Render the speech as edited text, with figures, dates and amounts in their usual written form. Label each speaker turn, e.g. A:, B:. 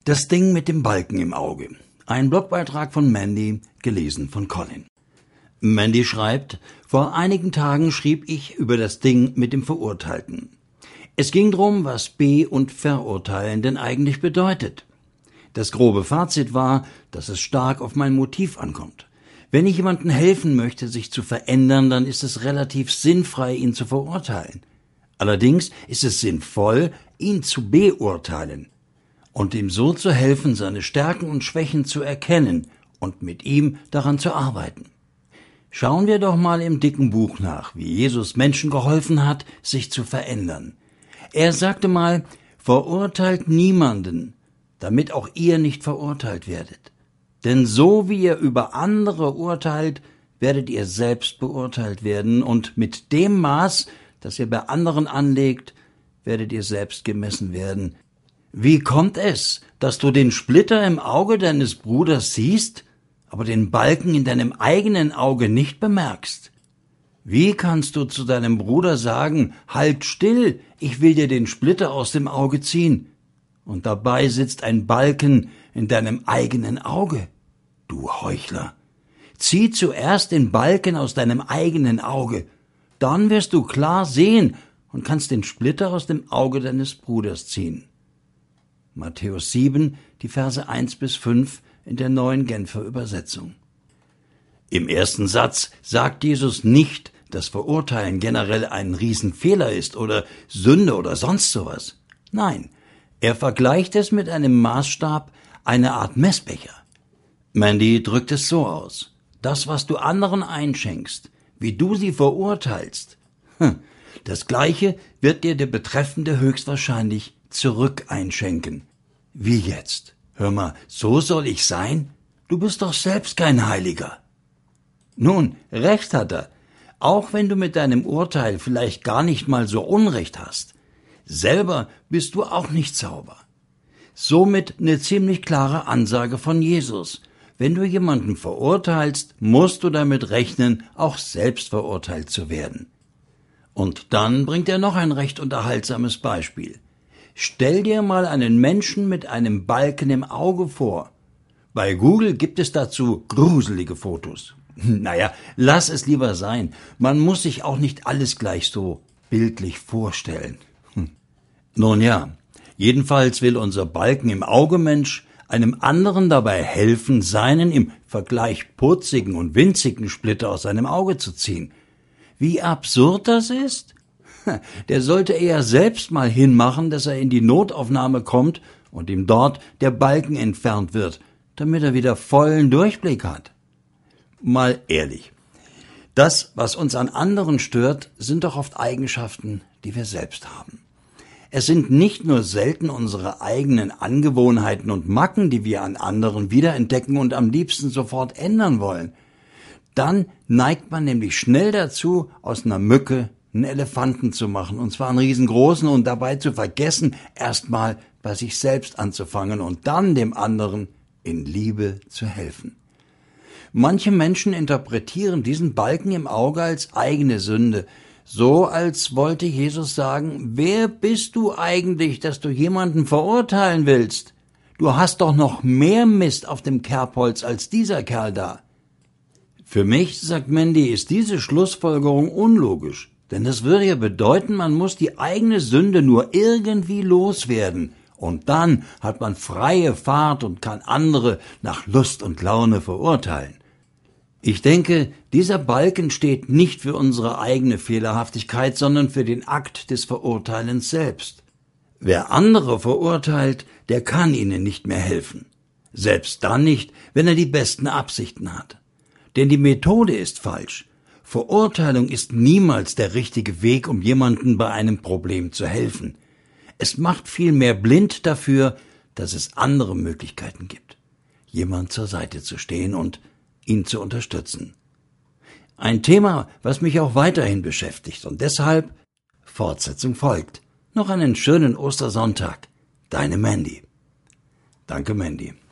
A: Das Ding mit dem Balken im Auge. Ein Blogbeitrag von Mandy, gelesen von Colin. Mandy schreibt, vor einigen Tagen schrieb ich über das Ding mit dem Verurteilten. Es ging darum, was be- und verurteilen denn eigentlich bedeutet. Das grobe Fazit war, dass es stark auf mein Motiv ankommt. Wenn ich jemandem helfen möchte, sich zu verändern, dann ist es relativ sinnfrei, ihn zu verurteilen. Allerdings ist es sinnvoll, ihn zu beurteilen und ihm so zu helfen, seine Stärken und Schwächen zu erkennen und mit ihm daran zu arbeiten. Schauen wir doch mal im dicken Buch nach, wie Jesus Menschen geholfen hat, sich zu verändern. Er sagte mal, verurteilt niemanden, damit auch ihr nicht verurteilt werdet. Denn so wie ihr über andere urteilt, werdet ihr selbst beurteilt werden, und mit dem Maß, das ihr bei anderen anlegt, werdet ihr selbst gemessen werden. Wie kommt es, dass du den Splitter im Auge deines Bruders siehst, aber den Balken in deinem eigenen Auge nicht bemerkst? Wie kannst du zu deinem Bruder sagen, halt still, ich will dir den Splitter aus dem Auge ziehen, und dabei sitzt ein Balken in deinem eigenen Auge? Du Heuchler! Zieh zuerst den Balken aus deinem eigenen Auge, dann wirst du klar sehen und kannst den Splitter aus dem Auge deines Bruders ziehen. Matthäus 7, die Verse 1-5 in der Neuen Genfer Übersetzung. Im ersten Satz sagt Jesus nicht, dass Verurteilen generell ein Riesenfehler ist oder Sünde oder sonst sowas. Nein, er vergleicht es mit einem Maßstab, einer Art Messbecher. Mandy drückt es so aus: Das, was du anderen einschenkst, wie du sie verurteilst, das Gleiche wird dir der Betreffende höchstwahrscheinlich zurück einschenken. Wie jetzt? Hör mal, so soll ich sein? Du bist doch selbst kein Heiliger. Nun, recht hat er, auch wenn du mit deinem Urteil vielleicht gar nicht mal so Unrecht hast. Selber bist du auch nicht sauber. Somit eine ziemlich klare Ansage von Jesus. Wenn du jemanden verurteilst, musst du damit rechnen, auch selbst verurteilt zu werden. Und dann bringt er noch ein recht unterhaltsames Beispiel. Stell dir mal einen Menschen mit einem Balken im Auge vor. Bei Google gibt es dazu gruselige Fotos. Naja, lass es lieber sein. Man muss sich auch nicht alles gleich so bildlich vorstellen. Nun ja, jedenfalls will unser Balken im Auge Mensch einem anderen dabei helfen, seinen im Vergleich putzigen und winzigen Splitter aus seinem Auge zu ziehen. Wie absurd das ist? Der sollte eher selbst mal hinmachen, dass er in die Notaufnahme kommt und ihm dort der Balken entfernt wird, damit er wieder vollen Durchblick hat. Mal ehrlich, das, was uns an anderen stört, sind doch oft Eigenschaften, die wir selbst haben. Es sind nicht nur selten unsere eigenen Angewohnheiten und Macken, die wir an anderen wiederentdecken und am liebsten sofort ändern wollen. Dann neigt man nämlich schnell dazu, aus einer Mücke einen Elefanten zu machen, und zwar einen riesengroßen, und dabei zu vergessen, erstmal bei sich selbst anzufangen und dann dem anderen in Liebe zu helfen. Manche Menschen interpretieren diesen Balken im Auge als eigene Sünde, so als wollte Jesus sagen, wer bist du eigentlich, dass du jemanden verurteilen willst? Du hast doch noch mehr Mist auf dem Kerbholz als dieser Kerl da. Für mich, sagt Mandy, ist diese Schlussfolgerung unlogisch, denn das würde ja bedeuten, man muss die eigene Sünde nur irgendwie loswerden, und dann hat man freie Fahrt und kann andere nach Lust und Laune verurteilen. Ich denke, dieser Balken steht nicht für unsere eigene Fehlerhaftigkeit, sondern für den Akt des Verurteilens selbst. Wer andere verurteilt, der kann ihnen nicht mehr helfen. Selbst dann nicht, wenn er die besten Absichten hat. Denn die Methode ist falsch. Verurteilung ist niemals der richtige Weg, um jemandem bei einem Problem zu helfen. Es macht vielmehr blind dafür, dass es andere Möglichkeiten gibt, jemand zur Seite zu stehen und ihn zu unterstützen. Ein Thema, was mich auch weiterhin beschäftigt, und deshalb Fortsetzung folgt. Noch einen schönen Ostersonntag. Deine Mandy. Danke, Mandy.